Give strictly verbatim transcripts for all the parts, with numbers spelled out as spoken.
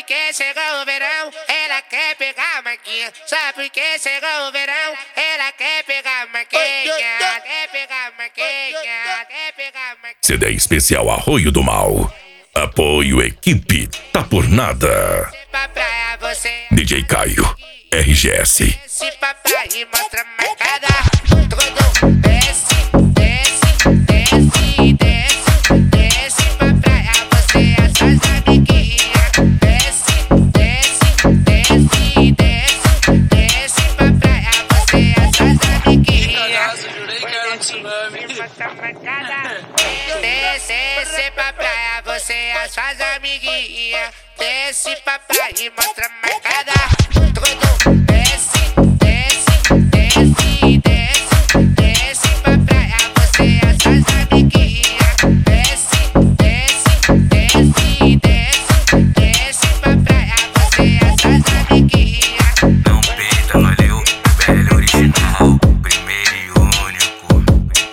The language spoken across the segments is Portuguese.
porque chegou o verão, ela quer pegar a maquinha. Só porque chegou o verão, ela quer pegar a maquinha. Quer pegar a maquinha, quer pegar a maquinha. C D especial Arroio do Mal. Apoio equipe Tá Por Nada. Pra praia você D J Caio, R G S. desce pra praia e mostra marcada. Tudo desce, desce, desce, desce, desce pra praia você e as suas amiguinhas. Desce, desce, desce, desce, desce pra praia você e as suas amiguinhas. Mostra marcada. Desce, desce pra praia você e as suas amiguinhas. Desce pra praia e mostra marcada. Tudo desce, desce, desce, desce, desce pra praia você e as suas amiguinhas. Desce, desce, desce, desce, desce pra praia você e as suas amiguinhas. Não peita, valeu, velho original, primeiro e único.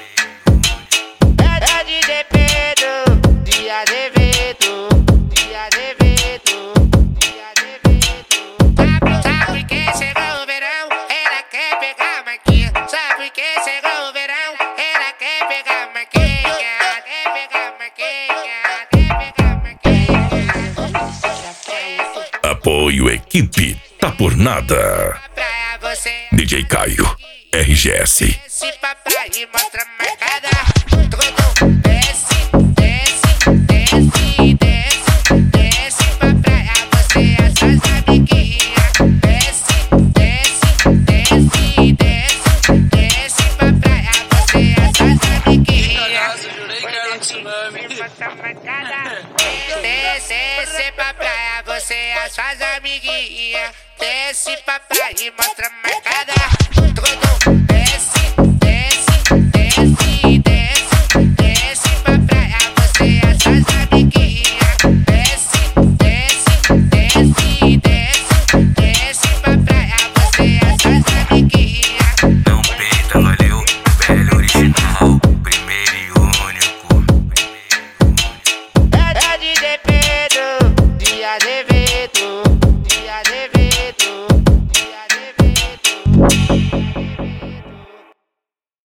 É D J Pedro, de Azevedo, de Azevedo, de Azevedo. Sabe, sabe que chegou o verão, ela quer pegar a maquinha. Sabe que chegou o verão, ela quer pegar a maquinha. Quer pegar a maquinha, quer pegar a maquinha. Apoio equipe Tá Por Nada. Pra praia você D J Caio, R G S. desce pra praia e mostra marcada. Tudo desce, desce, desce, desce, desce pra praia você e as suas amiguinhas. Desce, desce, desce, desce, desce pra praia você e as suas amiguinhas. Mostra marcada. Desce, desce pra praia você e as suas amiguinhas. Desce pra praia e mostra marcada. Tudo